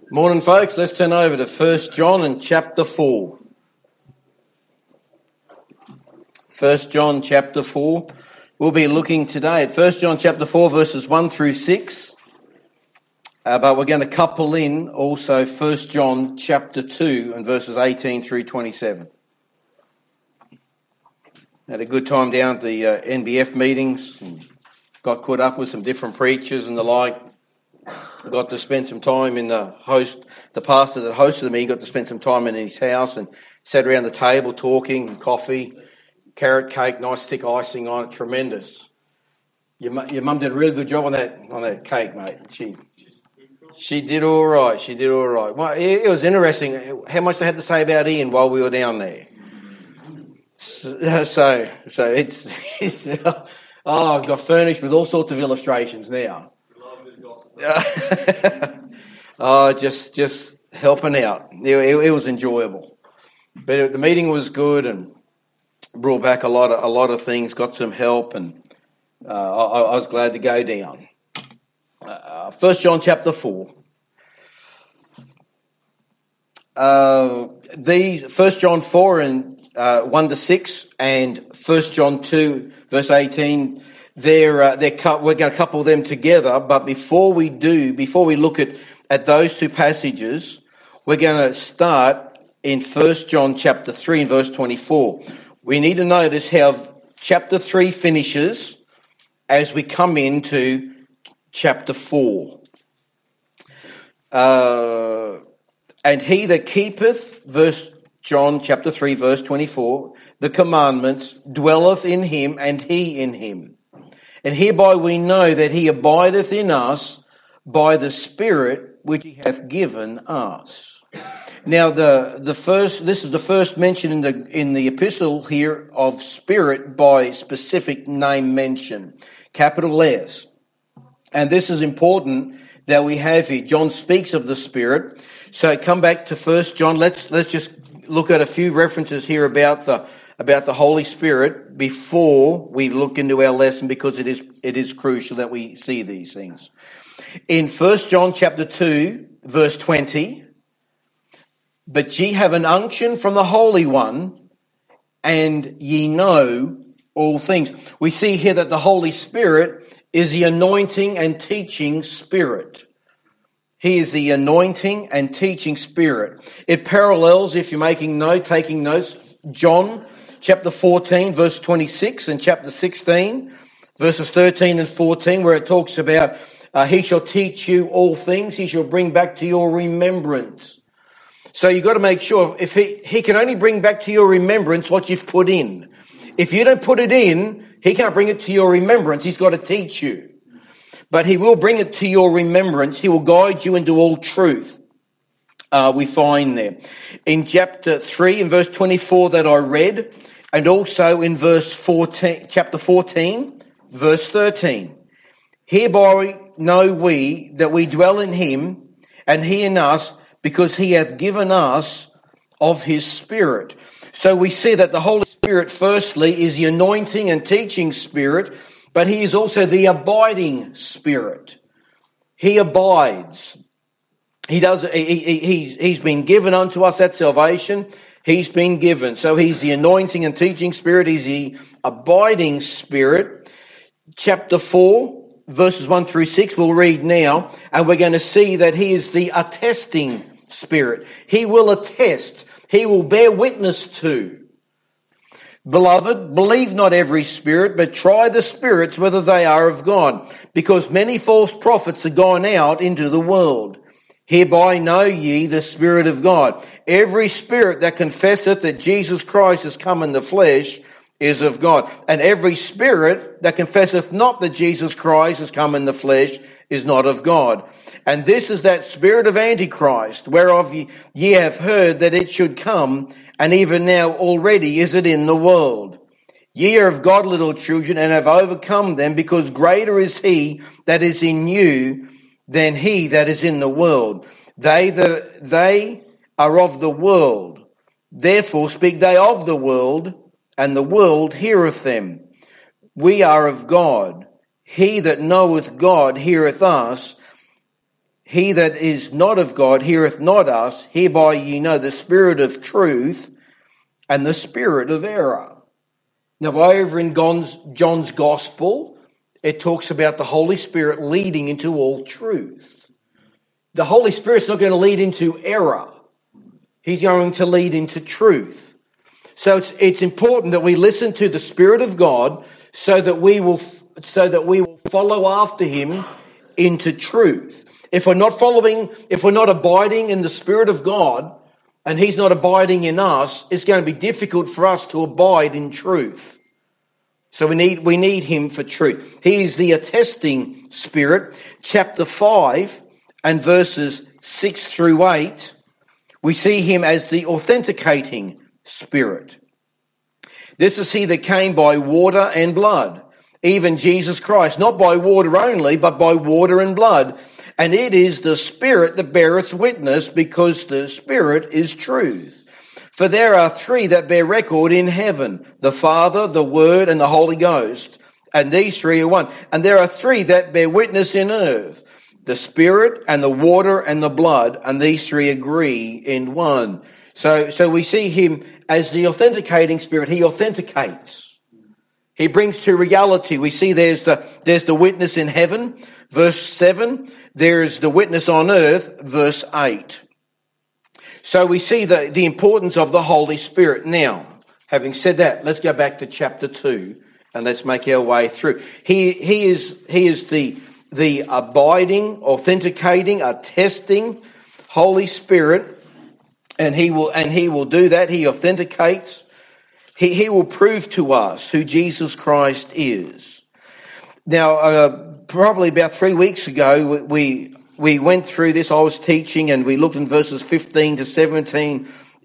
Morning, folks. Let's turn over to 1 John and chapter 4. 1 John chapter 4. We'll be looking today at 1 John chapter 4 verses 1 through 6. But we're going to couple in also 1 John chapter 2 and verses 18 through 27. Had a good time down at the NBF meetings. And got caught up with some different preachers and the like. Got to spend some time in the pastor that hosted the meeting, got to spend some time in his house and sat around the table talking, coffee, carrot cake, nice thick icing on it, tremendous. Your mum did a really good job on that cake, mate. She did all right. She did all right. Well, it was interesting how much they had to say about Ian while we were down there. So it's I've got furnished with all sorts of illustrations now. Just helping out. It was enjoyable, but the meeting was good and brought back a lot of things. Got some help, and I was glad to go down. 1 John chapter 4. These 1 John 4 and 1 to 6 and 1 John 2 verse 18. We're going to couple them together, but before we look at those two passages, we're going to start in 1 John chapter 3 and verse 24. We need to notice how chapter 3 finishes as we come into chapter 4. And he that keepeth, John chapter 3 verse 24, the commandments, dwelleth in him and he in him. And hereby we know that he abideth in us by the Spirit which he hath given us. Now this is the first mention in the epistle here of Spirit by specific name mention, capital S. And this is important that we have here. John speaks of the Spirit. So come back to 1 John. Let's just look at a few references here about the Holy Spirit before we look into our lesson, because it is crucial that we see these things. In 1 John chapter 2, verse 20, but ye have an unction from the Holy One, and ye know all things. We see here that the Holy Spirit is the anointing and teaching Spirit. He is the anointing and teaching Spirit. It parallels, if you're taking notes, John chapter 14, verse 26, and chapter 16, verses 13 and 14, where it talks about he shall teach you all things, he shall bring back to your remembrance. So you've got to make sure, if he can only bring back to your remembrance what you've put in. If you don't put it in, he can't bring it to your remembrance. He's got to teach you. But he will bring it to your remembrance. He will guide you into all truth. We find there. In chapter 3 and verse 24 that I read, and also in chapter 14, verse 13. Hereby know we that we dwell in him, and he in us, because he hath given us of his Spirit. So we see that the Holy Spirit, firstly, is the anointing and teaching Spirit, but he is also the abiding Spirit. He abides. He's been given unto us at salvation. He's been given. So he's the anointing and teaching Spirit. He's the abiding Spirit. Chapter 4, verses 1 through 6, we'll read now. And we're going to see that he is the attesting Spirit. He will attest. He will bear witness to. Beloved, believe not every spirit, but try the spirits whether they are of God, because many false prophets are gone out into the world. Hereby know ye the Spirit of God. Every spirit that confesseth that Jesus Christ is come in the flesh is of God. And every spirit that confesseth not that Jesus Christ is come in the flesh is not of God. And this is that spirit of Antichrist, whereof ye have heard that it should come, and even now already is it in the world. Ye are of God, little children, and have overcome them, because greater is he that is in you than he that is in the world. They are of the world. Therefore speak they of the world, and the world heareth them. We are of God. He that knoweth God heareth us. he that is not of God heareth not us. Hereby ye know the spirit of truth and the spirit of error. Now, over in John's Gospel, it talks about the Holy Spirit leading into all truth. The Holy Spirit's not going to lead into error. He's going to lead into truth. So it's important that we listen to the Spirit of God so that we will follow after him into truth. If we're not abiding in the Spirit of God, and he's not abiding in us, it's going to be difficult for us to abide in truth. So we need him for truth. He is the attesting Spirit. Chapter 5 and verses 6 through 8, we see him as the authenticating Spirit. This is he that came by water and blood, even Jesus Christ, not by water only, but by water and blood. And it is the Spirit that beareth witness, because the Spirit is truth. For there are three that bear record in heaven, the Father, the Word, and the Holy Ghost. And these three are one. And there are three that bear witness in earth, the Spirit and the water and the blood. And these three agree in one. So we see him as the authenticating Spirit. He authenticates. He brings to reality. We see there's the witness in heaven, verse 7. There's the witness on earth, verse 8. So we see the importance of the Holy Spirit. Now, having said that, let's go back to chapter 2 and let's make our way through. He is the abiding, authenticating, attesting Holy Spirit, and he will do that. He authenticates. He will prove to us who Jesus Christ is. Now, probably about 3 weeks ago, we went through this. I was teaching, and we looked in verses 15 to 17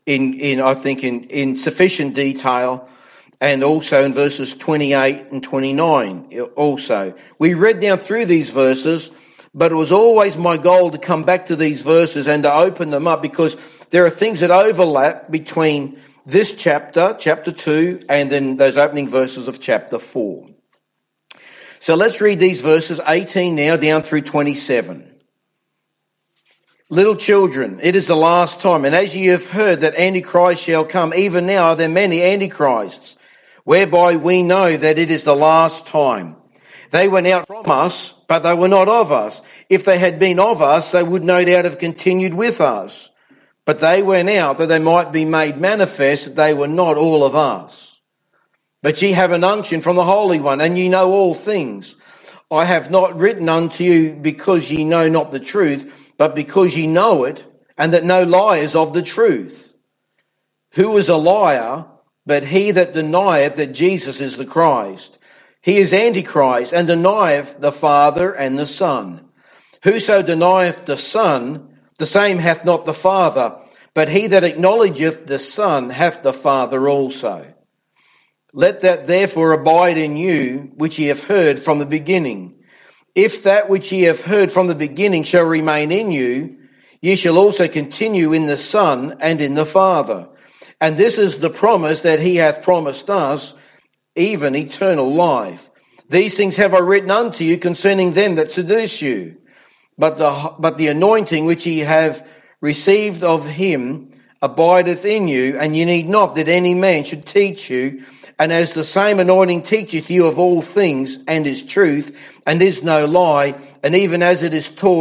in sufficient detail, and also in verses 28 and 29 also. We read down through these verses, but it was always my goal to come back to these verses and to open them up, because there are things that overlap between this chapter 2, and then those opening verses of chapter 4. So let's read these verses 18 now down through 27. Little children, it is the last time, and as ye have heard that Antichrist shall come, even now are there many Antichrists, whereby we know that it is the last time. They went out from us, but they were not of us. If they had been of us, they would no doubt have continued with us. But they went out that they might be made manifest that they were not all of us. But ye have an unction from the Holy One, and ye know all things. I have not written unto you because ye know not the truth, but because ye know it, and that no lie is of the truth. Who is a liar, but he that denieth that Jesus is the Christ? He is Antichrist, and denieth the Father and the Son. Whoso denieth the Son, the same hath not the Father, but he that acknowledgeth the Son hath the Father also. Let that therefore abide in you which ye have heard from the beginning. If that which ye have heard from the beginning shall remain in you, ye shall also continue in the Son and in the Father. And this is the promise that he hath promised us, even eternal life. These things have I written unto you concerning them that seduce you. But the anointing which ye have received of him abideth in you, and ye need not that any man should teach you. And as the same anointing teacheth you of all things, and is truth, and is no lie, and even as it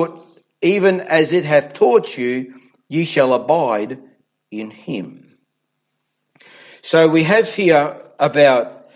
hath taught you, ye shall abide in him. So we have here about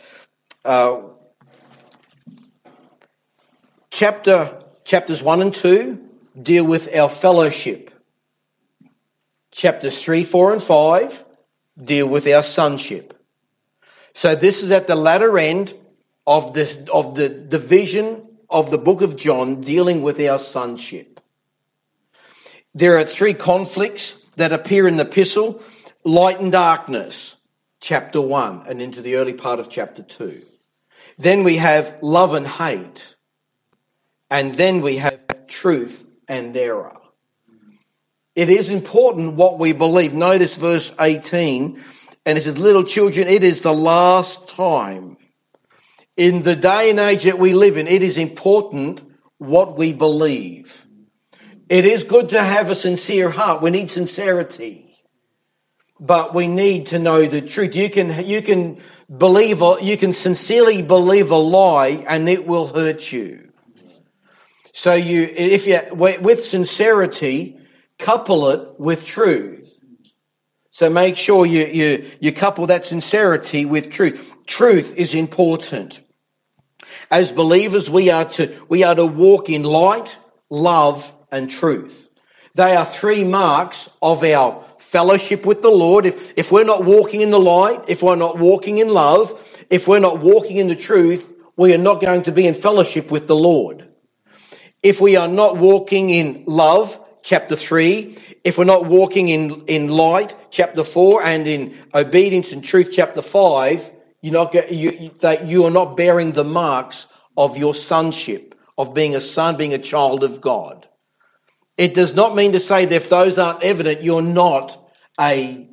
chapters 1 and 2 deal with our fellowship. Chapters 3, 4, and 5 deal with our sonship. So this is at the latter end of the division of the book of John dealing with our sonship. There are three conflicts that appear in the epistle: light and darkness, chapter 1, and into the early part of chapter 2. Then we have love and hate. And then we have truth and error. It is important what we believe. Notice verse 18, and it says, little children, it is the last time. In the day and age that we live in, it is important what we believe. It is good to have a sincere heart. We need sincerity. But we need to know the truth. You can sincerely believe a lie and it will hurt you. So with sincerity, couple it with truth. So make sure you couple that sincerity with truth. Truth is important. As believers, we are to walk in light, love, and truth. They are three marks of our fellowship with the Lord. If we're not walking in the light, if we're not walking in love, if we're not walking in the truth, we are not going to be in fellowship with the Lord. If we are not walking in love, chapter 3, if we're not walking in light, chapter 4, and in obedience and truth, chapter 5, you are not bearing the marks of your sonship, of being a son, being a child of God. It does not mean to say that if those aren't evident, you're not a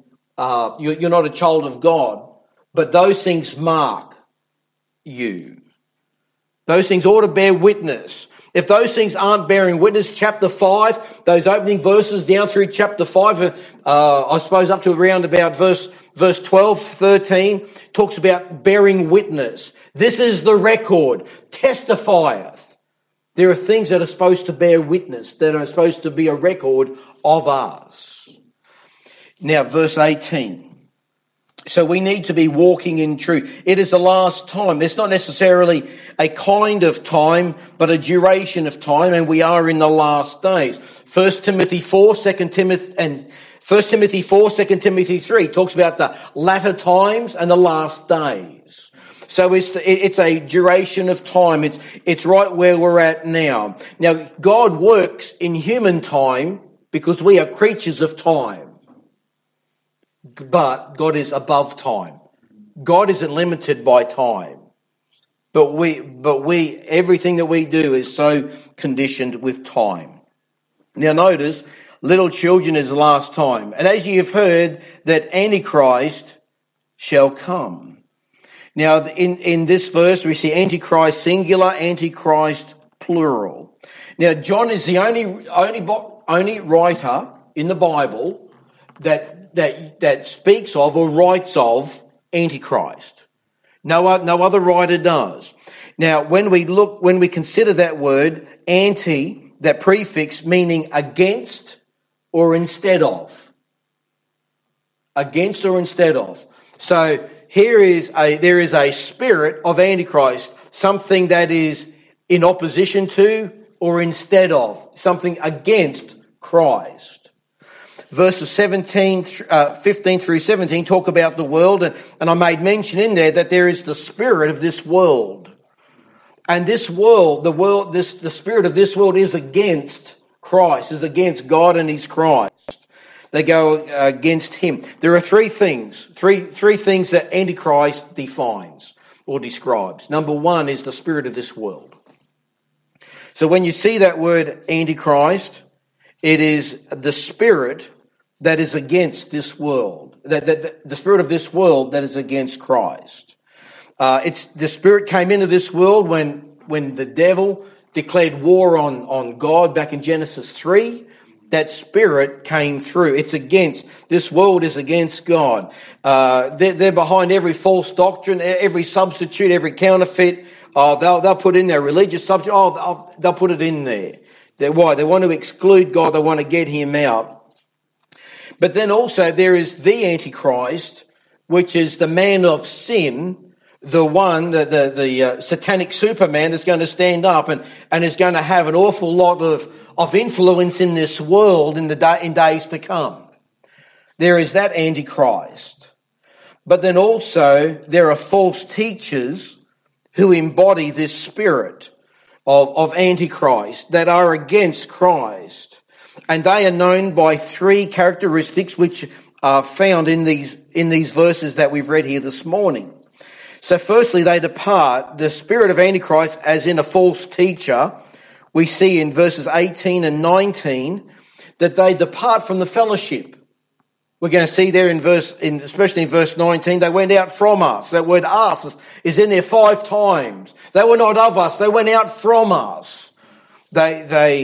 child of God. But those things mark you. Those things ought to bear witness. If those things aren't bearing witness, chapter 5, those opening verses down through chapter 5, I suppose up to around about verse 12, 13, talks about bearing witness. This is the record, testifieth. There are things that are supposed to bear witness, that are supposed to be a record of us. Now, verse 18. So we need to be walking in truth. It is the last time. It's not necessarily a kind of time, but a duration of time, and we are in the last days. 1 Timothy 4, 2 Timothy 4, 2 Timothy 3 talks about the latter times and the last days. So it's a duration of time. It's right where we're at now. Now, God works in human time because we are creatures of time. But God is above time. God isn't limited by time. But we everything that we do is so conditioned with time. Now notice, little children is the last time. And as you have heard that Antichrist shall come. Now, in this verse, we see Antichrist singular, Antichrist plural. Now, John is the only writer in the Bible that speaks of or writes of Antichrist. No other writer does. Now, when we consider that word, anti, that prefix meaning against or instead of. Against or instead of. So, there is a spirit of Antichrist, something that is in opposition to or instead of, something against Christ. Verses 15 through 17 talk about the world, and I made mention in there that there is the spirit of this world. And this world, the spirit of this world is against Christ, is against God and his Christ. They go against him. There are three things that Antichrist defines or describes. Number one is the spirit of this world. So when you see that word Antichrist, it is the spirit that is against this world. The spirit of this world that is against Christ. It's the spirit came into this world when the devil declared war on God back in Genesis 3. That spirit came through. This world is against God. They're behind every false doctrine, every substitute, every counterfeit. They'll put in their religious substitute. They'll put it in there. Why? They want to exclude God. They want to get him out. But then also there is the Antichrist, which is the man of sin, the one, the satanic Superman that's going to stand up and is going to have an awful lot of influence in this world in days to come. There is that Antichrist. But then also there are false teachers who embody this spirit of Antichrist that are against Christ. And they are known by three characteristics which are found in these verses that we've read here this morning. So firstly, they depart. The spirit of Antichrist, as in a false teacher, we see in verses 18 and 19 that they depart from the fellowship. We're going to see there especially in verse 19, they went out from us. That word us is in there 5 times. They were not of us. They went out from us. They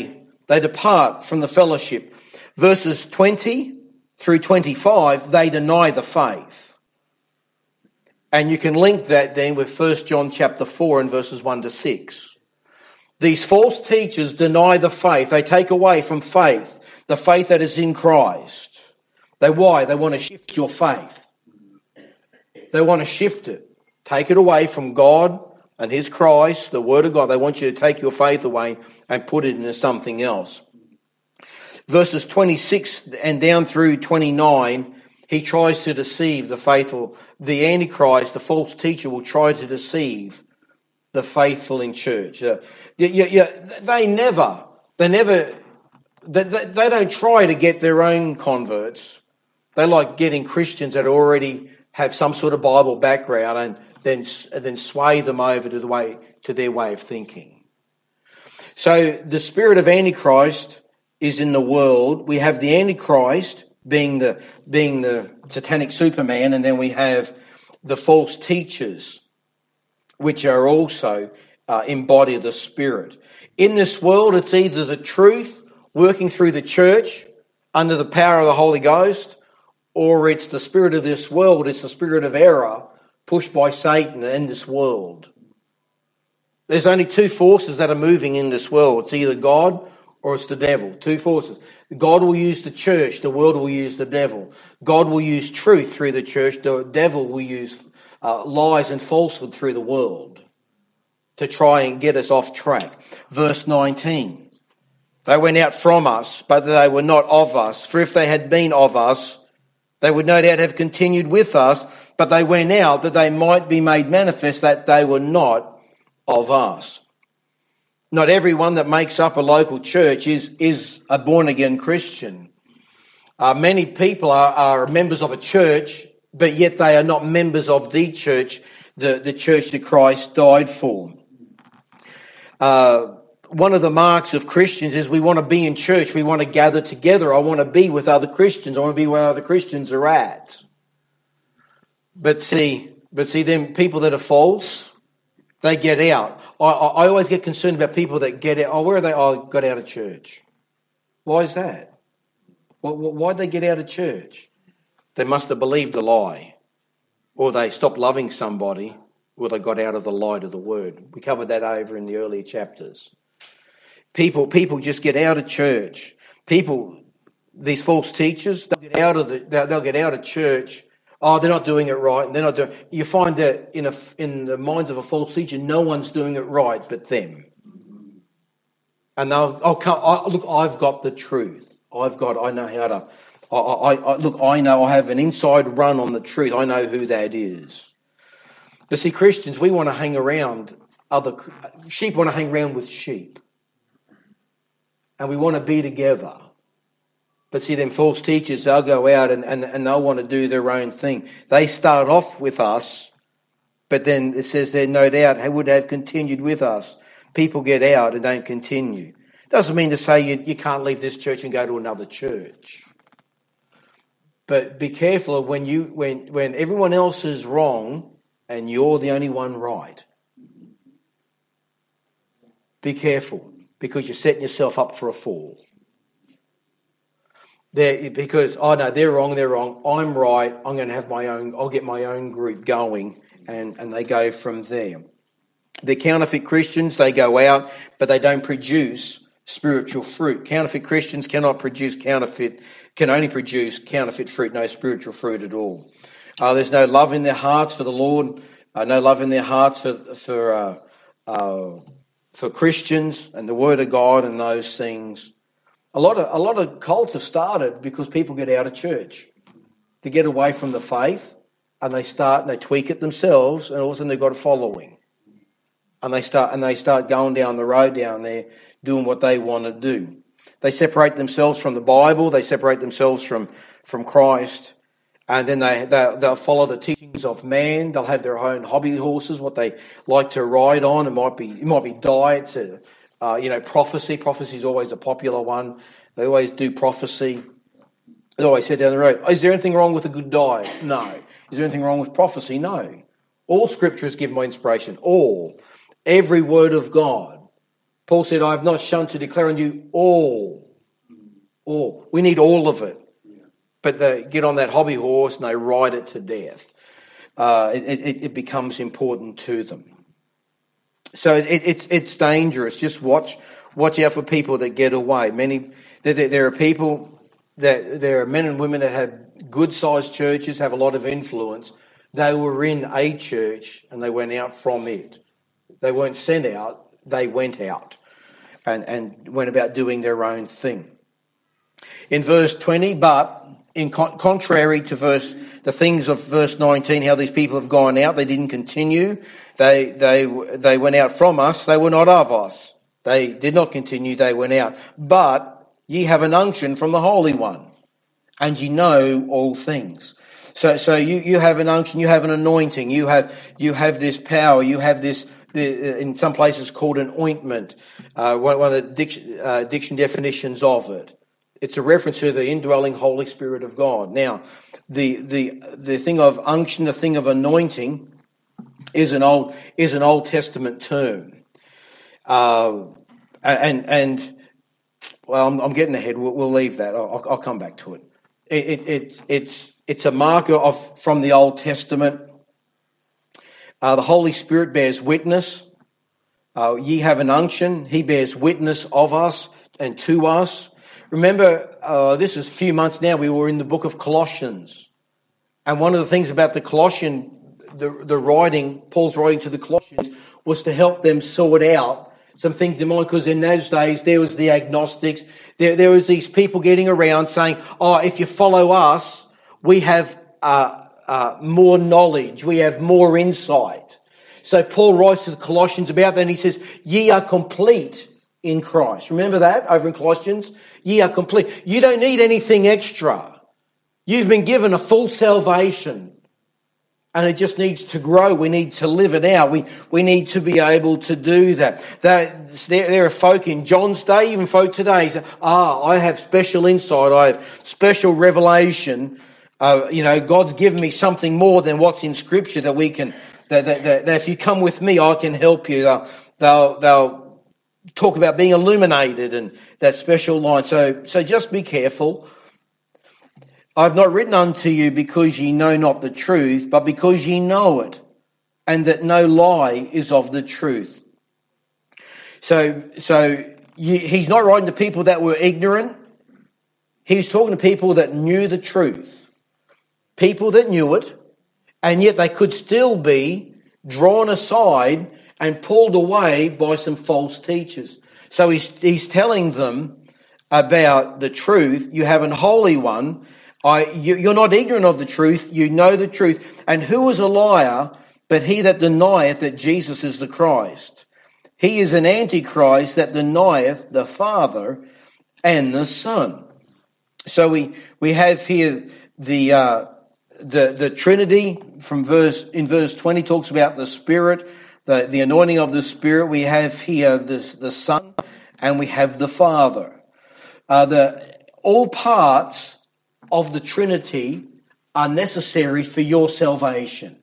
They depart from the fellowship. Verses 20 through 25, they deny the faith. And you can link that then with 1 John chapter 4 and verses 1 to 6. These false teachers deny the faith. They take away from faith, the faith that is in Christ. Why? They want to shift your faith. They want to shift it. Take it away from God and His Christ, the Word of God. They want you to take your faith away and put it into something else. Verses 26 and down through 29, he tries to deceive the faithful. The Antichrist, the false teacher, will try to deceive the faithful in church. They don't try to get their own converts. They like getting Christians that already have some sort of Bible background and then sway them over to their way of thinking. So the spirit of Antichrist is in the world. We have the Antichrist being the satanic Superman, and then we have the false teachers, which are also embody the Spirit. In this world, it's either the truth working through the church under the power of the Holy Ghost, or it's the spirit of this world, it's the spirit of error pushed by Satan in this world. There's only two forces that are moving in this world. It's either God or it's the devil. Two forces. God will use the church, the world will use the devil. God will use truth through the church, the devil will use lies and falsehood through the world to try and get us off track. Verse 19. They went out from us, but they were not of us. For if they had been of us, they would no doubt have continued with us, but they went out that they might be made manifest that they were not of us. Not everyone that makes up a local church is a born-again Christian. Many people are members of a church, but yet they are not members of the church that Christ died for. One of the marks of Christians is we want to be in church. We want to gather together. I want to be with other Christians. I want to be where other Christians are at. But see, them people that are false, they get out. I always get concerned about people that get out. Oh, where are they? Oh, got out of church. Why is that? Why'd they get out of church? They must have believed a lie, or they stopped loving somebody, or they got out of the light of the word. We covered that over in the earlier chapters. People just get out of church. These false teachers, they'll get out of church. Oh, they're not doing it right, and they're not doing. You find that in the minds of a false teacher, no one's doing it right but them. And they'll, look, I've got the truth. I know how to. I know I have an inside run on the truth. I know who that is. But see, Christians, we want to hang around sheep want to hang around with sheep. And we want to be together. But see, them false teachers, they'll go out and they'll want to do their own thing. They start off with us, but then it says there, no doubt, they would have continued with us. People get out and don't continue. Doesn't mean to say you can't leave this church and go to another church. But be careful when everyone else is wrong and you're the only one right. Be careful, because you're setting yourself up for a fall. Because, oh no, they're wrong, I'm right, I'm going to have my own, I'll get my own group going, and they go from there. The counterfeit Christians, they go out, but they don't produce spiritual fruit. Counterfeit Christians can only produce counterfeit fruit, no spiritual fruit at all. There's no love in their hearts for the Lord, no love in their hearts for Christians and the Word of God and those things. A lot of cults have started because people get out of church. They get away from the faith and they tweak it themselves, and all of a sudden they've got a following. And they start going down the road down there doing what they want to do. They separate themselves from the Bible, they separate themselves from Christ, and then they'll follow the teachings of man. They'll have their own hobby horses, what they like to ride on. It might be diets. Prophecy. Prophecy is always a popular one. They always do prophecy. They always head down the road. Is there anything wrong with a good diet? No. Is there anything wrong with prophecy? No. All Scripture is given by inspiration. All. Every word of God Paul said, I have not shunned to declare on you all. All. We need all of it. But they get on that hobby horse and they ride it to death. It becomes important to them. So it's dangerous. Just watch out for people that get away. There are people there are men and women that have good sized churches, have a lot of influence. They were in a church and they went out from it. They weren't sent out, they went out and went about doing their own thing. In verse 20, but in contrary to the things of verse 19, how these people have gone out, they didn't continue. They went out from us, they were not of us. They did not continue, they went out. But ye have an unction from the Holy One, and ye know all things. So you have an unction, you have an anointing, you have this power, you have this, in some places called an ointment, one of the diction definitions of it. It's a reference to the indwelling Holy Spirit of God. Now, the thing of unction, the thing of anointing, is an Old Testament term. Well, I'm getting ahead. We'll leave that. I'll come back to it. It's a marker from the Old Testament. The Holy Spirit bears witness. Ye have an unction. He bears witness of us and to us. Remember, this is a few months now, we were in the book of Colossians. And one of the things about the Colossian, the writing, Paul's writing to the Colossians, was to help them sort out some things in mind, because in those days there was the agnostics. There was these people getting around saying, if you follow us, we have more knowledge, we have more insight. So Paul writes to the Colossians about that and he says, ye are complete in Christ. Remember that over in Colossians? Ye are complete. You don't need anything extra. You've been given a full salvation and it just needs to grow. We need to live it out. We need to be able to do that. There are folk in John's day, even folk today, say, I have special insight. I have special revelation. God's given me something more than what's in Scripture that we can, that if you come with me, I can help you. They'll talk about being illuminated and that special line. So just be careful. I've not written unto you because ye know not the truth, but because ye know it, and that no lie is of the truth. So he's not writing to people that were ignorant. He's talking to people that knew the truth. People that knew it, and yet they could still be drawn aside and pulled away by some false teachers. So he's telling them about the truth. You have an holy one. You're not ignorant of the truth. You know the truth. And who is a liar but he that denieth that Jesus is the Christ? He is an antichrist that denieth the Father and the Son. So we have here the Trinity in verse 20 talks about the Spirit, the anointing of the Spirit. We have here the Son and we have the Father. All parts of the Trinity are necessary for your salvation.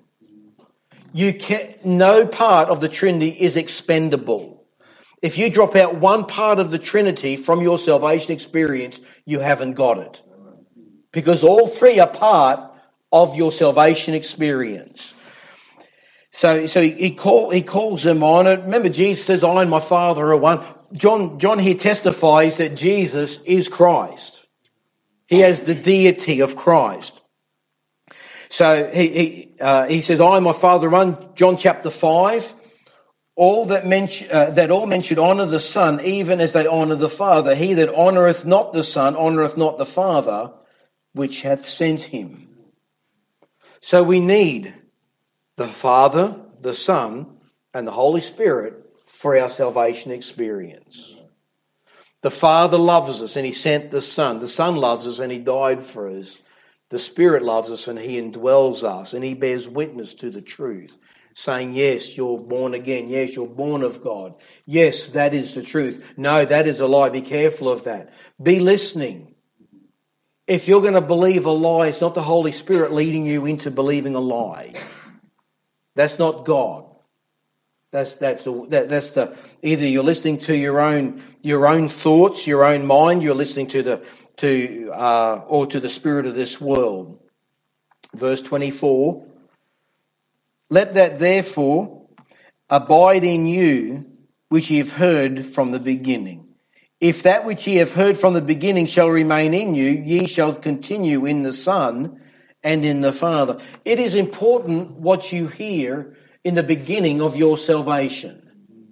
No part of the Trinity is expendable. If you drop out one part of the Trinity from your salvation experience, you haven't got it. Because all three are part of your salvation experience. So he calls them on it. Remember, Jesus says, I and my Father are one. John here testifies that Jesus is Christ. He has the deity of Christ. So he says, I and my Father are one. John chapter 5. All men should honour the Son, even as they honour the Father. He that honoureth not the Son honoureth not the Father, which hath sent him. So we need the Father, the Son, and the Holy Spirit for our salvation experience. The Father loves us and he sent the Son. The Son loves us and he died for us. The Spirit loves us and he indwells us and he bears witness to the truth, saying, yes, you're born again. Yes, you're born of God. Yes, that is the truth. No, that is a lie. Be careful of that. Be listening. If you're going to believe a lie, it's not the Holy Spirit leading you into believing a lie. That's not God. That's the either you're listening to your own thoughts, your own mind. You're listening to the spirit of this world. Verse 24. Let that therefore abide in you which ye have heard from the beginning. If that which ye have heard from the beginning shall remain in you, ye shall continue in the Son and in the Father. It is important what you hear in the beginning of your salvation.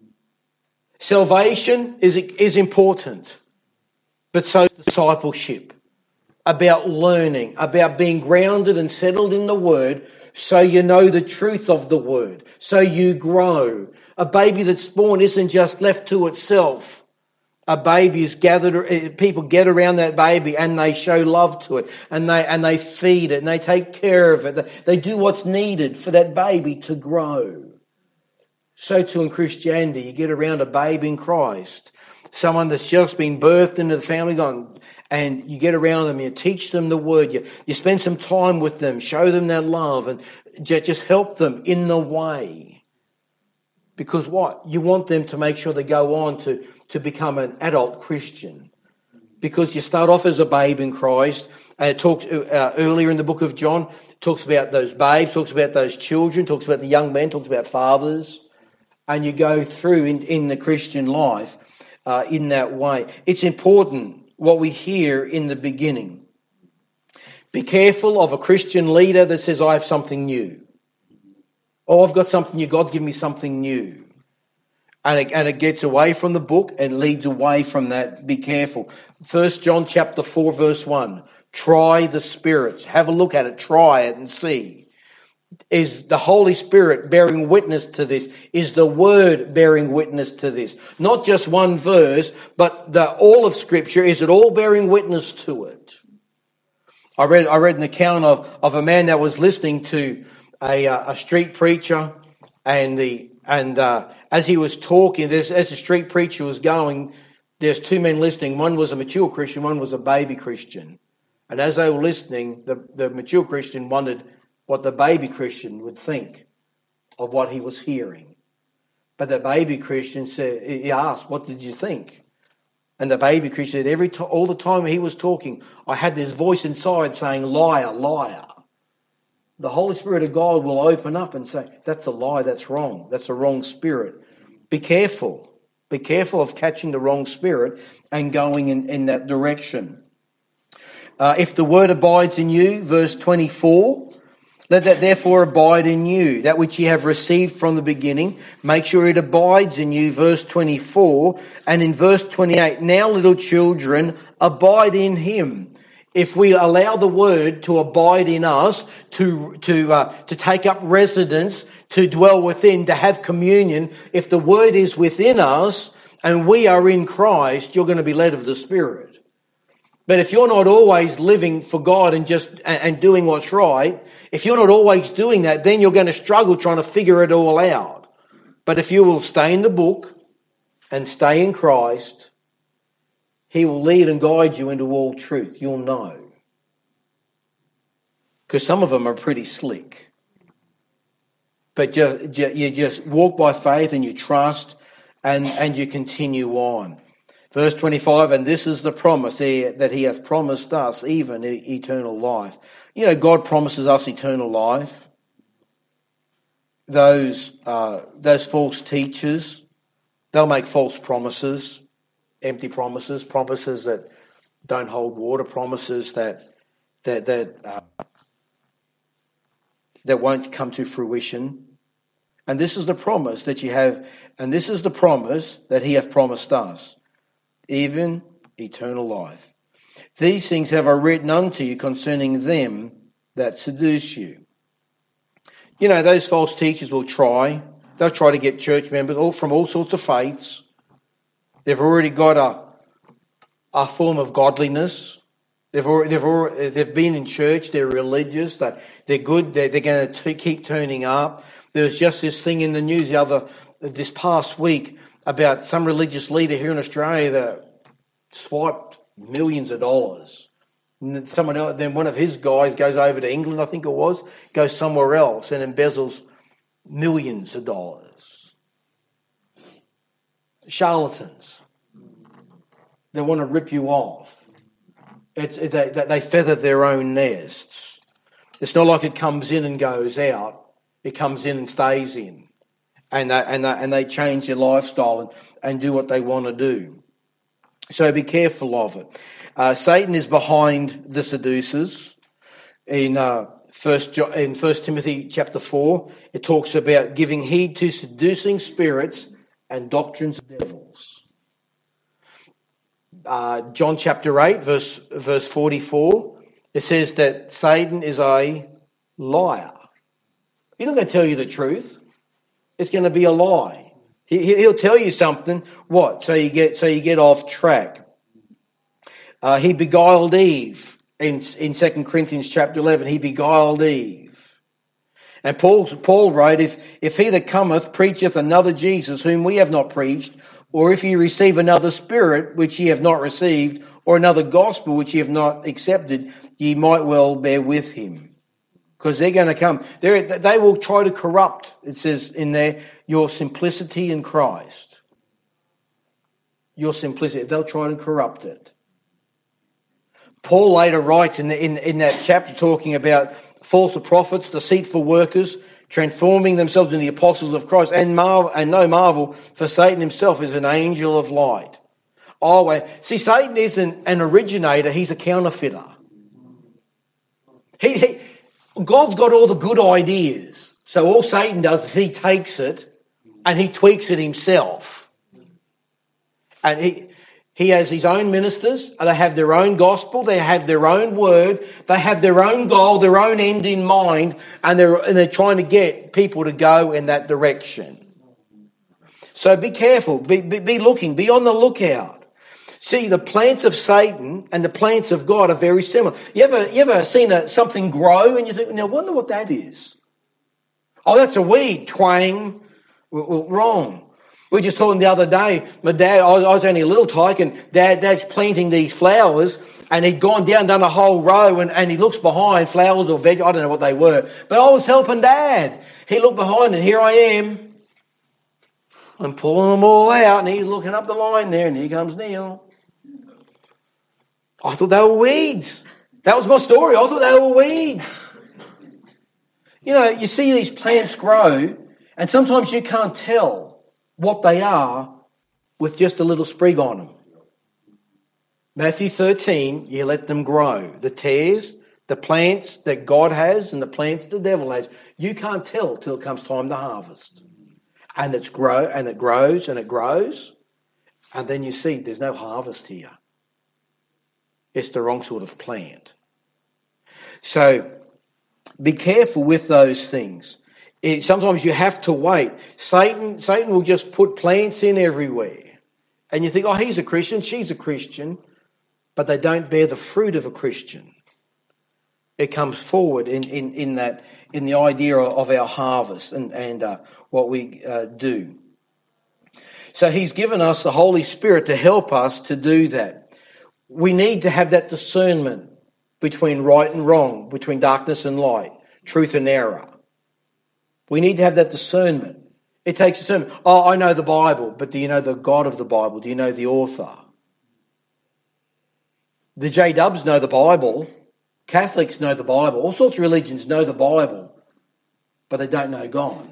Salvation is important, but so is discipleship. About learning, about being grounded and settled in the Word, so you know the truth of the Word, so you grow. A baby that's born isn't just left to itself. A baby is gathered, people get around that baby and they show love to it, and they feed it and they take care of it. They do what's needed for that baby to grow. So too in Christianity, you get around a baby in Christ, someone that's just been birthed into the family, and you get around them, you teach them the Word, you spend some time with them, show them that love, and just help them in the way. Because what? You want them to make sure they go on to become an adult Christian. Because you start off as a babe in Christ, and it talks earlier in the book of John, it talks about those babes, talks about those children, talks about the young men, talks about fathers, and you go through in the Christian life in that way. It's important what we hear in the beginning. Be careful of a Christian leader that says, I have something new. Oh, I've got something new. God's given me something new. And it gets away from the book and leads away from that. Be careful. 1 John chapter 4 verse 1. Try the spirits. Have a look at it. Try it and see. Is the Holy Spirit bearing witness to this? Is the Word bearing witness to this? Not just one verse, but all of Scripture. Is it all bearing witness to it? I read an account of a man that was listening to a street preacher, and as he was talking, as the street preacher was going, there's two men listening. One was a mature Christian, one was a baby Christian. And as they were listening, the mature Christian wondered what the baby Christian would think of what he was hearing. But the baby Christian he asked, what did you think? And the baby Christian said, all the time he was talking, I had this voice inside saying, liar, liar. The Holy Spirit of God will open up and say, that's a lie, that's wrong, that's a wrong spirit. Be careful. Be careful of catching the wrong spirit and going in that direction. If the Word abides in you, verse 24, let that therefore abide in you, that which ye have received from the beginning. Make sure it abides in you, verse 24. And in verse 28, now little children, abide in Him. If we allow the Word to abide in us, to take up residence, to dwell within, to have communion, if the Word is within us and we are in Christ, you're going to be led of the Spirit. But if you're not always living for God and doing what's right, if you're not always doing that, then you're going to struggle trying to figure it all out. But if you will stay in the book and stay in Christ, He will lead and guide you into all truth. You'll know. Because some of them are pretty slick. But you just walk by faith and you trust and you continue on. Verse 25, and this is the promise that He hath promised us, even eternal life. You know, God promises us eternal life. Those false teachers, they'll make false promises, empty promises that don't hold water, promises that won't come to fruition. And this is the promise that you have, and this is the promise that He hath promised us, even eternal life. These things have I written unto you concerning them that seduce you. You know, those false teachers will they'll try to get church members all from all sorts of faiths. They've already got a form of godliness. They've been in church, they're religious, they're good, they're going to keep turning up. There was just this thing in the news this past week about some religious leader here in Australia that swiped millions of dollars. And someone else, then one of his guys goes over to England, I think it was, goes somewhere else and embezzles millions of dollars. charlatans. They want to rip you off. They feather their own nests. It's not like it comes in and goes out. It comes in and stays in. And they change their lifestyle and do what they want to do. So be careful of it. Satan is behind the seducers. In 1 Timothy chapter 4, it talks about giving heed to seducing spirits and doctrines of devils. John chapter 8, verse 44, it says that Satan is a liar. He's not going to tell you the truth. It's going to be a lie. He'll tell you something. What? So you get off track. He beguiled Eve in 2 Corinthians chapter 11. He beguiled Eve. And Paul wrote, if he that cometh preacheth another Jesus whom we have not preached, or if ye receive another spirit which ye have not received, or another gospel which ye have not accepted, ye might well bear with him. Because they're going to come. They will try to corrupt, it says in there, your simplicity in Christ. Your simplicity. They'll try to corrupt it. Paul later writes in that chapter talking about false prophets, deceitful workers, transforming themselves into the apostles of Christ, and no marvel, for Satan himself is an angel of light. Oh, wait. See, Satan isn't an originator, he's a counterfeiter. God's got all the good ideas. So all Satan does is he takes it and he tweaks it himself. And he has his own ministers. They have their own gospel. They have their own word. They have their own goal, their own end in mind. And they're trying to get people to go in that direction. So be careful. Be looking. Be on the lookout. See, the plans of Satan and the plans of God are very similar. You ever seen something grow and you think, now, I wonder what that is? Oh, that's a weed. Twang. Well, wrong. We were just talking the other day. My dad, I was only a little tyke, and Dad's planting these flowers, and he'd gone done a whole row, and he looks behind, flowers or veg, I don't know what they were, but I was helping Dad. He looked behind, and here I am. I'm pulling them all out, and he's looking up the line there, and here comes Neil. I thought they were weeds. That was my story. I thought they were weeds. You know, you see these plants grow, and sometimes you can't tell what they are with just a little sprig on them. Matthew 13, you let them grow. The tares, the plants that God has and the plants the devil has, you can't tell till it comes time to harvest. And it grows and it grows, and then you see there's no harvest here. It's the wrong sort of plant. So be careful with those things. Sometimes you have to wait. Satan will just put plants in everywhere. And you think, oh, he's a Christian, she's a Christian. But they don't bear the fruit of a Christian. It comes forward in the idea of our harvest and what we do. So he's given us the Holy Spirit to help us to do that. We need to have that discernment between right and wrong, between darkness and light, truth and error. We need to have that discernment. It takes discernment. Oh, I know the Bible, but do you know the God of the Bible? Do you know the author? The J-Dubs know the Bible. Catholics know the Bible. All sorts of religions know the Bible, but they don't know God.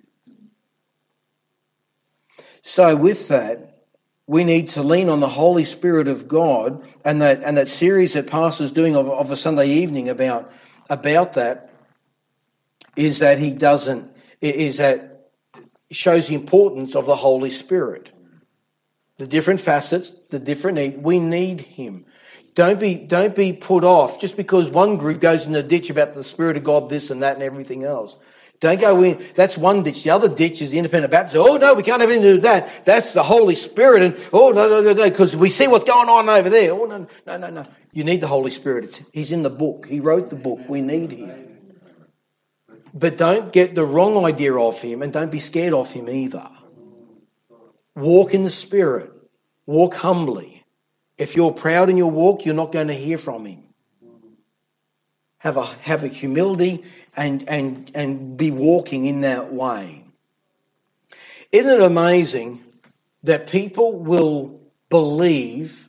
So with that, we need to lean on the Holy Spirit of God, and that series that Pastor's doing of a Sunday evening about that is that shows the importance of the Holy Spirit. The different facets, the different needs. We need him. Don't be put off just because one group goes in the ditch about the Spirit of God, this and that and everything else. Don't go in. That's one ditch. The other ditch is the independent Baptist. Oh, no, we can't have anything to do with that. That's the Holy Spirit. And, oh, no, because we see what's going on over there. Oh, no. You need the Holy Spirit. He's in the book. He wrote the book. We need him. But don't get the wrong idea of him, and don't be scared of him either. Walk in the Spirit. Walk humbly. If you're proud in your walk, you're not going to hear from him. Have a humility and be walking in that way. Isn't it amazing that people will believe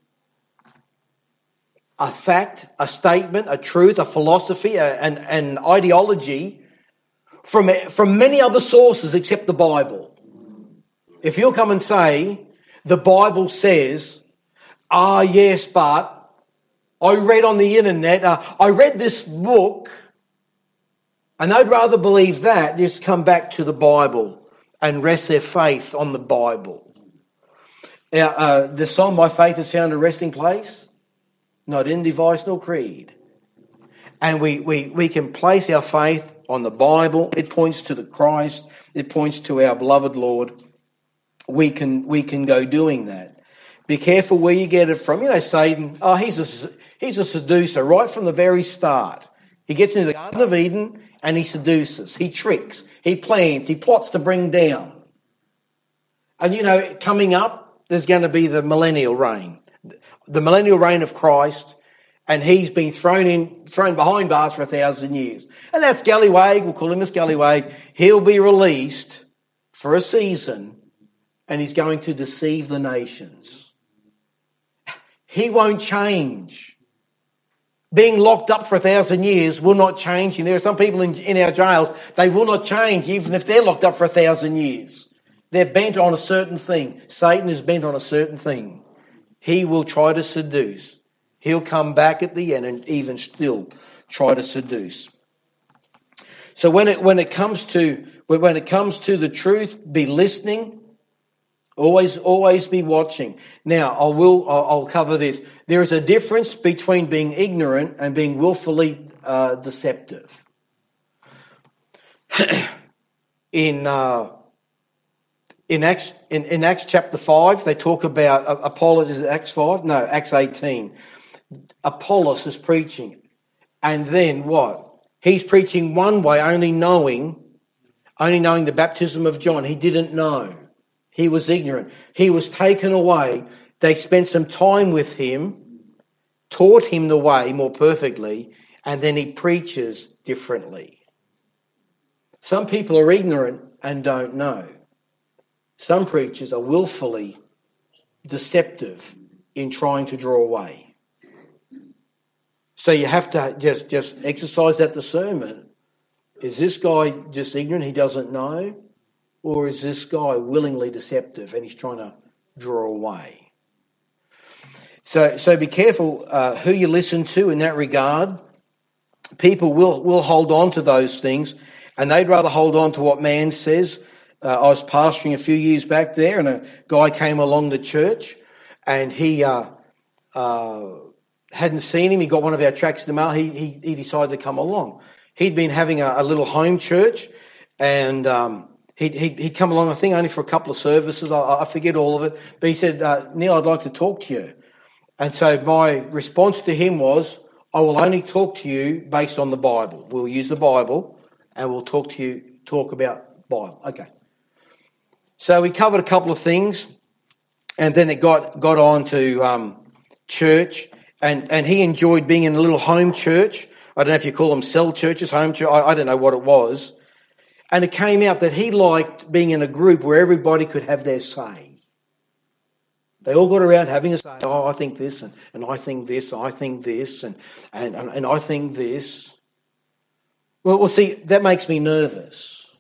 a fact, a statement, a truth, a philosophy, an ideology from many other sources except the Bible. If you'll come and say, the Bible says, yes, but I read on the internet, I read this book, and they'd rather believe that just come back to the Bible and rest their faith on the Bible. The song, My Faith Has Found a Resting Place, not in device nor creed. And we can place our faith on the Bible. It points to the Christ. It points to our beloved Lord. We can go doing that. Be careful where you get it from. You know, Satan, he's a seducer right from the very start. He gets into the Garden of Eden and he seduces. He tricks. He plans. He plots to bring down. And, you know, coming up, there's going to be the millennial reign. The millennial reign of Christ. And he's been thrown behind bars for 1,000 years. And that's Scallywag. We'll call him a Scallywag. He'll be released for a season and he's going to deceive the nations. He won't change. Being locked up for 1,000 years will not change. And there are some people in our jails, they will not change even if they're locked up for 1,000 years. They're bent on a certain thing. Satan is bent on a certain thing. He will try to seduce. He'll come back at the end and even still try to seduce. So when it comes to the truth, be listening. Always be watching. Now, I'll cover this. There is a difference between being ignorant and being willfully deceptive. In Acts chapter 5, they talk about Apollos. Is it Acts 5? No, Acts 18. Apollos is preaching. And then what? He's preaching one way, only knowing the baptism of John. He didn't know. He was ignorant. He was taken away. They spent some time with him, taught him the way more perfectly, and then he preaches differently. Some people are ignorant and don't know. Some preachers are willfully deceptive in trying to draw away. So you have to just exercise that discernment. Is this guy just ignorant, he doesn't know? Or is this guy willingly deceptive and he's trying to draw away? So be careful who you listen to in that regard. People will hold on to those things and they'd rather hold on to what man says. I was pastoring a few years back there and a guy came along the church and he hadn't seen him. He got one of our tracts in the mail. He decided to come along. He'd been having a little home church and he'd come along, I think, only for a couple of services. I forget all of it. But he said, Neil, I'd like to talk to you. And so my response to him was, I will only talk to you based on the Bible. We'll use the Bible and we'll talk about Bible. Okay. So we covered a couple of things and then it got on to church and he enjoyed being in a little home church. I don't know if you call them cell churches, home church. I don't know what it was. And it came out that he liked being in a group where everybody could have their say. They all got around having a say. I think this and I think this, I think this and I think this. Well, see, that makes me nervous.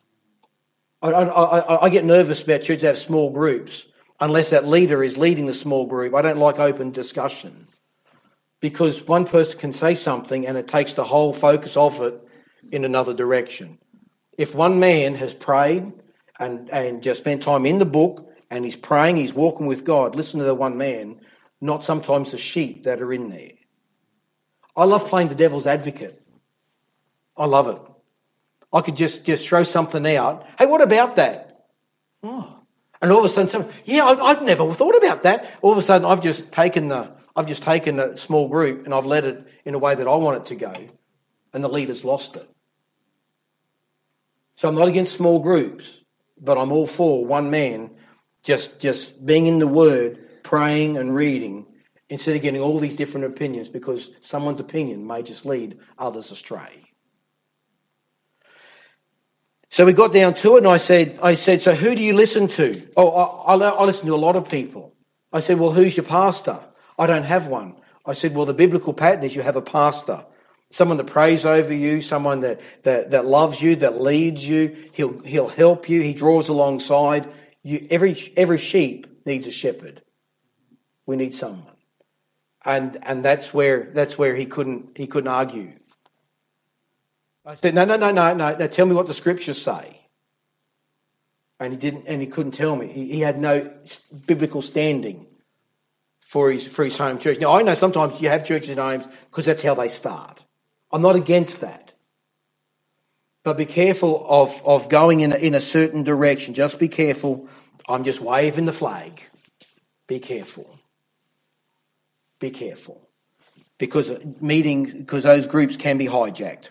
I get nervous about churches that have small groups unless that leader is leading the small group. I don't like open discussion because one person can say something and it takes the whole focus of it in another direction. If one man has prayed and just spent time in the book and he's praying, he's walking with God, listen to the one man, not sometimes the sheep that are in there. I love playing the devil's advocate. I love it. I could just throw something out. Hey, what about that? Oh. And all of a sudden, I've never thought about that. All of a sudden, I've just taken a small group and I've led it in a way that I want it to go, and the leader's lost it. So I'm not against small groups, but I'm all for one man just being in the Word, praying and reading, instead of getting all these different opinions, because someone's opinion may just lead others astray. So we got down to it, and I said, so who do you listen to? Oh, I listen to a lot of people. I said, well, who's your pastor? I don't have one. I said, well, the biblical pattern is you have a pastor. Someone that prays over you, someone that loves you, that leads you. He'll help you. He draws alongside you. Every sheep needs a shepherd. We need someone. And that's where he couldn't argue. I said, no, tell me what the scriptures say. And he couldn't tell me. He had no biblical standing for his home church. Now, I know sometimes you have churches in homes because that's how they start. I'm not against that. But be careful of going in a certain direction. Just be careful. I'm just waving the flag. Be careful. Be careful. Because those groups can be hijacked.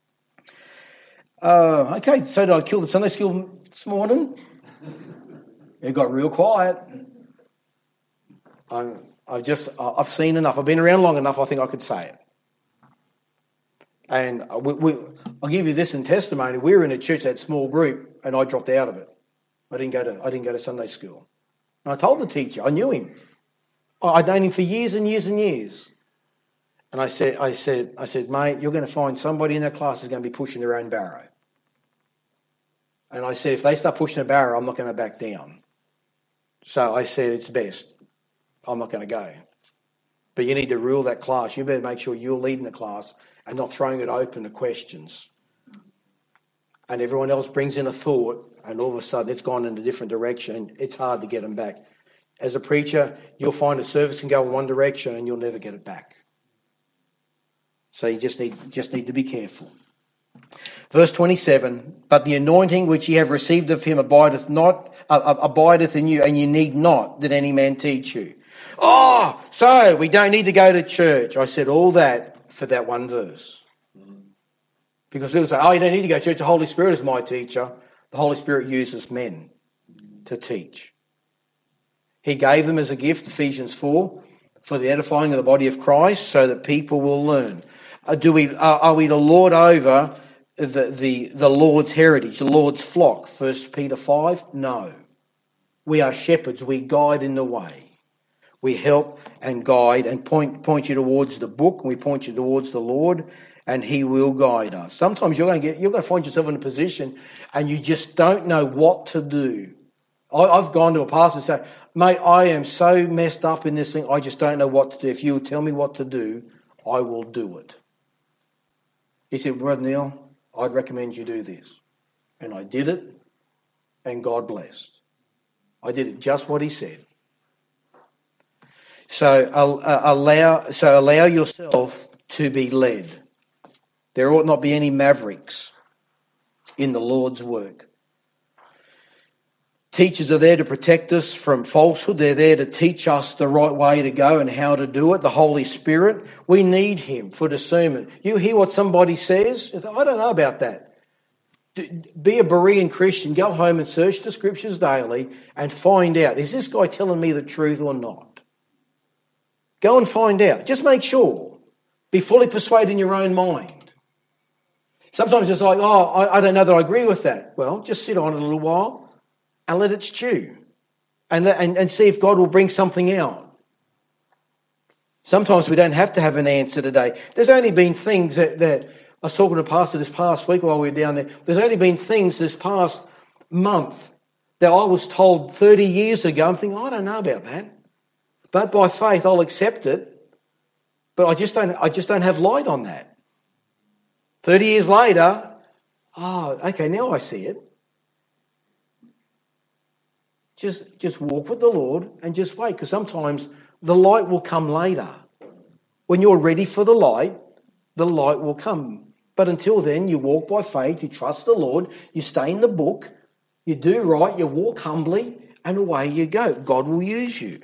Okay, so did I kill the Sunday school this morning? It got real quiet. I've seen enough. I've been around long enough. I think I could say it. And I'll give you this in testimony. We were in a church, that small group, and I dropped out of it. I didn't go to Sunday school. And I told the teacher, I knew him. I'd known him for years and years and years. And I said, mate, you're going to find somebody in that class who's going to be pushing their own barrow. And I said, if they start pushing a barrow, I'm not going to back down. So I said, it's best. I'm not going to go. But you need to rule that class. You better make sure you're leading the class and not throwing it open to questions. And everyone else brings in a thought, and all of a sudden it's gone in a different direction. It's hard to get them back. As a preacher, you'll find a service can go in one direction and you'll never get it back. So you just need to be careful. Verse 27, but the anointing which ye have received of him abideth in you, and you need not that any man teach you. Oh, so we don't need to go to church. I said all that for that one verse. Because people say, oh, you don't need to go to church. The Holy Spirit is my teacher. The Holy Spirit uses men to teach. He gave them as a gift, Ephesians 4, for the edifying of the body of Christ, so that people will learn. Are we to lord over the Lord's heritage, the Lord's flock? 1 Peter 5, no. We are shepherds. We guide in the way. We help and guide and point you towards the book. We point you towards the Lord, and He will guide us. Sometimes you're going to find yourself in a position and you just don't know what to do. I've gone to a pastor and said, mate, I am so messed up in this thing, I just don't know what to do. If you tell me what to do, I will do it. He said, Brother Neil, I'd recommend you do this. And I did it, and God blessed. I did it just what He said. So allow yourself to be led. There ought not be any mavericks in the Lord's work. Teachers are there to protect us from falsehood. They're there to teach us the right way to go and how to do it. The Holy Spirit, we need Him for discernment. You hear what somebody says? I don't know about that. Be a Berean Christian. Go home and search the Scriptures daily and find out, is this guy telling me the truth or not? Go and find out. Just make sure. Be fully persuaded in your own mind. Sometimes it's like, I don't know that I agree with that. Well, just sit on it a little while and let it stew. And see if God will bring something out. Sometimes we don't have to have an answer today. There's only been things that I was talking to a pastor this past week while we were down there. There's only been things this past month that I was told 30 years ago. I'm thinking, I don't know about that. But by faith, I'll accept it. But I just don't have light on that. 30 years later, okay, now I see it. Just walk with the Lord and just wait, because sometimes the light will come later. When you're ready for the light will come. But until then, you walk by faith, you trust the Lord, you stay in the book, you do right, you walk humbly, and away you go. God will use you.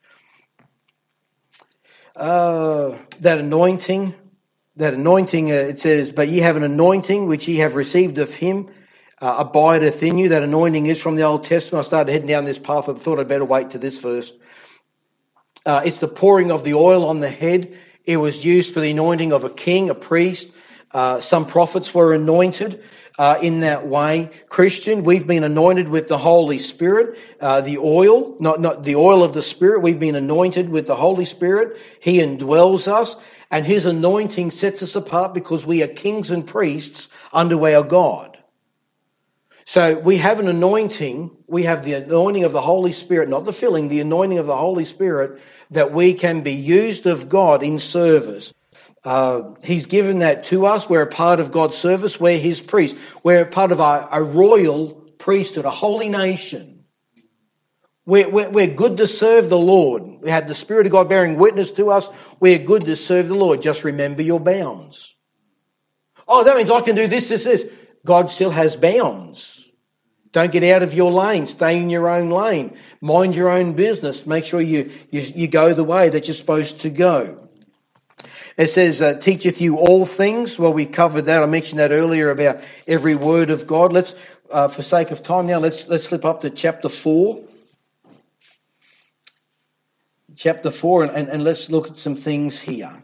That anointing, it says, but ye have an anointing which ye have received of him, abideth in you. That anointing is from the Old Testament. I started heading down this path. I thought I'd better wait to this verse. It's the pouring of the oil on the head. It was used for the anointing of a king, a priest, Some prophets were anointed in that way. Christian, we've been anointed with the Holy Spirit, the oil, not the oil of the Spirit. We've been anointed with the Holy Spirit. He indwells us, and his anointing sets us apart because we are kings and priests unto our God. So we have an anointing. We have the anointing of the Holy Spirit, not the filling, the anointing of the Holy Spirit, that we can be used of God in service. He's given that to us. We're a part of God's service. We're his priests. We're a part of a royal priesthood, a holy nation. We're good to serve the Lord. We have the Spirit of God bearing witness to us. We're good to serve the Lord. Just remember your bounds. Oh, that means I can do this. God still has bounds. Don't get out of your lane. Stay in your own lane. Mind your own business. Make sure you go the way that you're supposed to go. It says, teacheth you all things. Well, we covered that. I mentioned that earlier about every word of God. Let's, for sake of time now, let's flip up to chapter 4. Chapter 4, and let's look at some things here.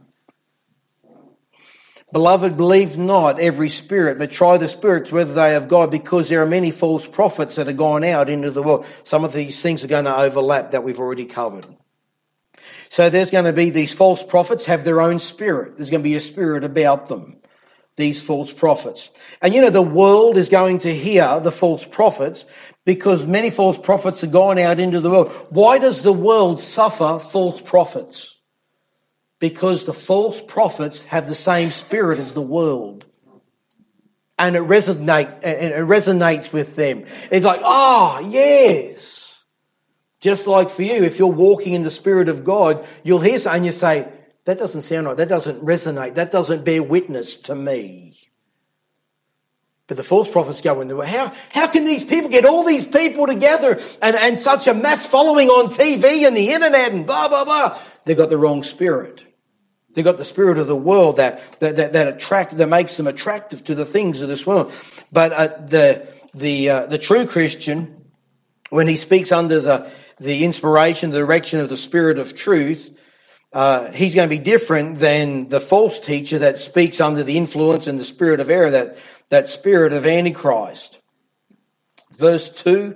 Beloved, believe not every spirit, but try the spirits whether they have God, because there are many false prophets that are gone out into the world. Some of these things are going to overlap that we've already covered. So there's going to be these false prophets have their own spirit. There's going to be a spirit about them, these false prophets. And the world is going to hear the false prophets because many false prophets have gone out into the world. Why does the world suffer false prophets? Because the false prophets have the same spirit as the world. And it resonates with them. It's like, yes. Just like for you, if you're walking in the Spirit of God, you'll hear something and you say, that doesn't sound right. That doesn't resonate. That doesn't bear witness to me. But the false prophets go in the way. How can these people get all these people together and such a mass following on TV and the internet and blah, blah, blah? They've got the wrong spirit. They've got the spirit of the world that makes them attractive to the things of this world. But the true Christian, when he speaks under the inspiration, the direction of the Spirit of truth, he's going to be different than the false teacher that speaks under the influence and the spirit of error, that spirit of Antichrist. Verse 2.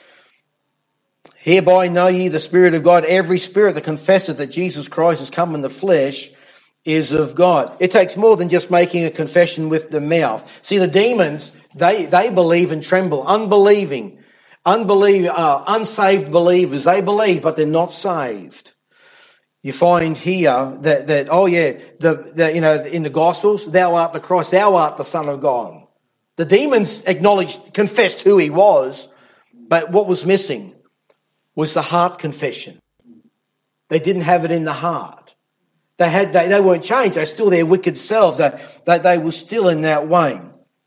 Hereby know ye the Spirit of God. Every spirit that confesseth that Jesus Christ has come in the flesh is of God. It takes more than just making a confession with the mouth. See, the demons, they believe and tremble. Unsaved believers, they believe, but they're not saved. You find here that in the Gospels, thou art the Christ, thou art the Son of God. The demons confessed who he was, but what was missing was the heart confession. They didn't have it in the heart. They weren't changed. They're still their wicked selves. They were still in that way.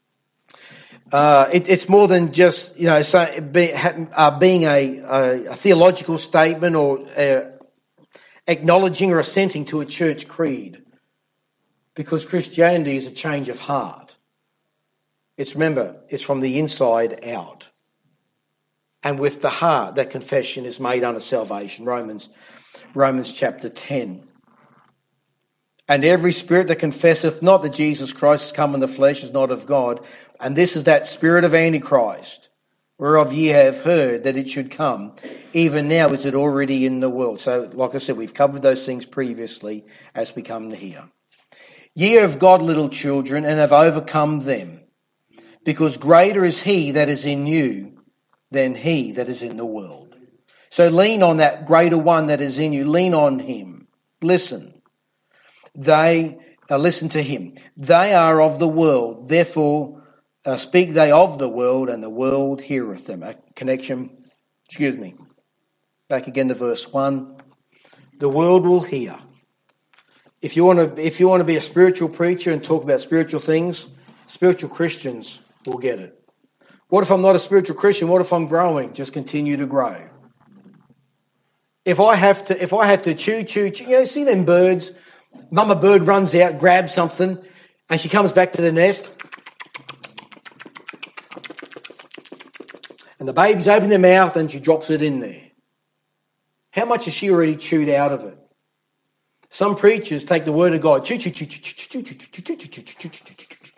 It's more than just being a theological statement or acknowledging or assenting to a church creed, because Christianity is a change of heart. It's from the inside out, and with the heart that confession is made unto salvation. Romans chapter 10. And every spirit that confesseth not that Jesus Christ is come in the flesh is not of God. And this is that spirit of Antichrist, whereof ye have heard that it should come. Even now is it already in the world. So, like I said, we've covered those things previously as we come to here. Ye are of God, little children, and have overcome them, because greater is he that is in you than he that is in the world. So lean on that greater one that is in you. Lean on him. Listen. Listen to him. They are of the world, therefore speak they of the world, and the world heareth them. Back again to verse 1. The world will hear. If you want to be a spiritual preacher and talk about spiritual things, spiritual Christians will get it. What if I'm not a spiritual Christian? What if I'm growing? Just continue to grow. If I have to chew, see them birds? Mama bird runs out, grabs something, and she comes back to the nest. And the babies open their mouth and she drops it in there. How much has she already chewed out of it? Some preachers take the word of God, chew,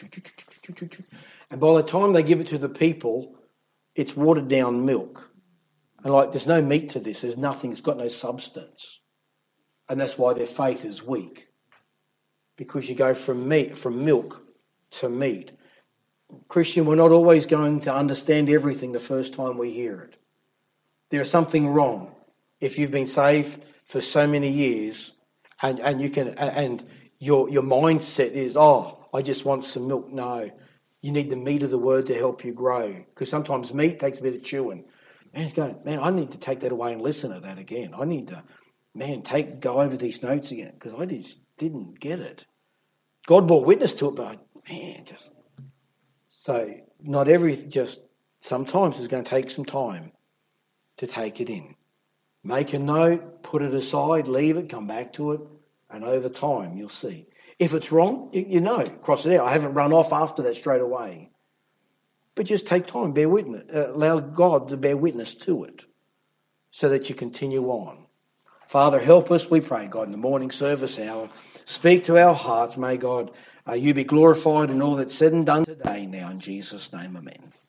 by the time they give it to the people, it's watered down milk. And there's no meat to this. There's nothing. It's got no substance. And that's why their faith is weak. Because you go from milk to meat. Christian, we're not always going to understand everything the first time we hear it. There is something wrong if you've been saved for so many years and your mindset is, I just want some milk. No, you need the meat of the word to help you grow. Because sometimes meat takes a bit of chewing. I need to take that away and listen to that again. I need to, go over these notes again because I just didn't get it. God bore witness to it, but so not sometimes it's going to take some time to take it in. Make a note, put it aside, leave it, come back to it, and over time you'll see. If it's wrong, cross it out. I haven't run off after that straight away. But just take time, bear witness, allow God to bear witness to it so that you continue on. Father, help us, we pray, God, in the morning service hour. Speak to our hearts. May God, you be glorified in all that's said and done today now. In Jesus' name, amen.